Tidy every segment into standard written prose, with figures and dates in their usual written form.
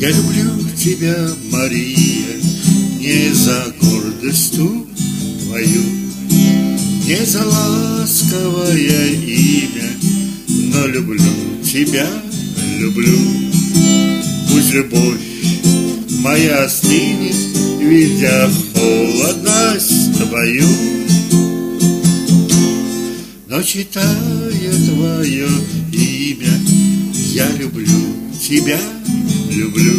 Я люблю тебя, Мария, не за гордостью твою, не за ласковое имя, но люблю тебя, люблю. Пусть любовь моя остынет, видя холодность твою, но читая твое имя, я люблю тебя, люблю.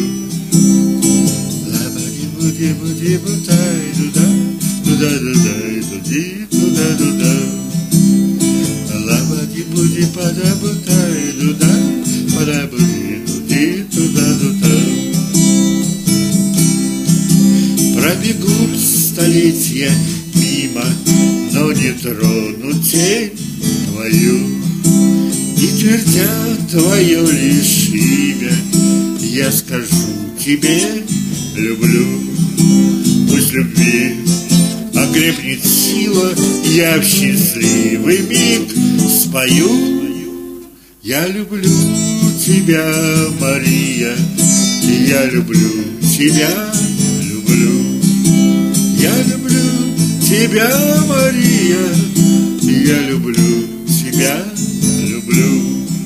Лаба-ди-бу-ди-бу-ди-бу-тай, туда, туда-дай, туди, туда-туда. Лаба-ди-бу-ди-пада-бу-тай, туда, пада-бу-ди, туди, туда-туда. Пробегут столетия мимо, но не тронут тень твою, не твердят твое лишь имя. Я скажу тебе, люблю. Пусть любви окрепнет сила, я в счастливый миг спою. Я люблю тебя, Мария, я люблю тебя, люблю. Я люблю тебя, Мария, я люблю тебя, люблю.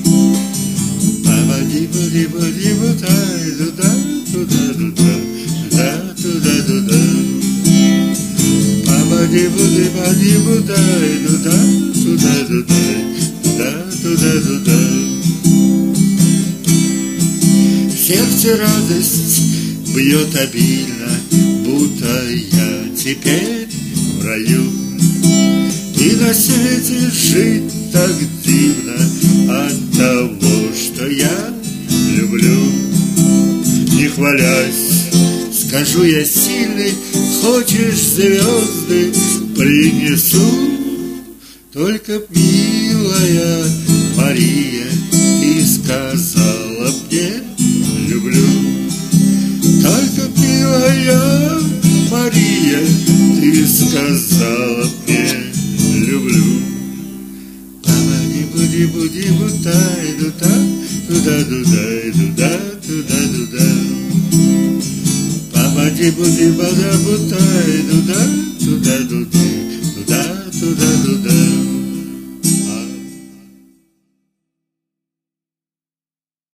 Ба-ба-ди-ба-ди-ба-ди-ба-тай, туда, туда-туда, туда-туда-туда. Ба-ба-ди-ба-ди-ба-ди-ба-тай, туда, туда-туда, туда-туда-туда. В сердце радость бьет обильно, будто я теперь в раю. И на свете жить так дивно от того, что я люблю. Не хвалясь, скажу я сильный, хочешь звезды принесу. Только, милая Мария, ты сказала мне люблю. Только, милая Мария, ты сказала мне люблю. Ба-ба-ди-бу-ди-бу-ди-бу-тай, туда, туда-дай, туда, туда-туда. Ба-ба-ди-бу-ди-ба-да-бу-тай, туда, туда-туда, туда-туда-туда.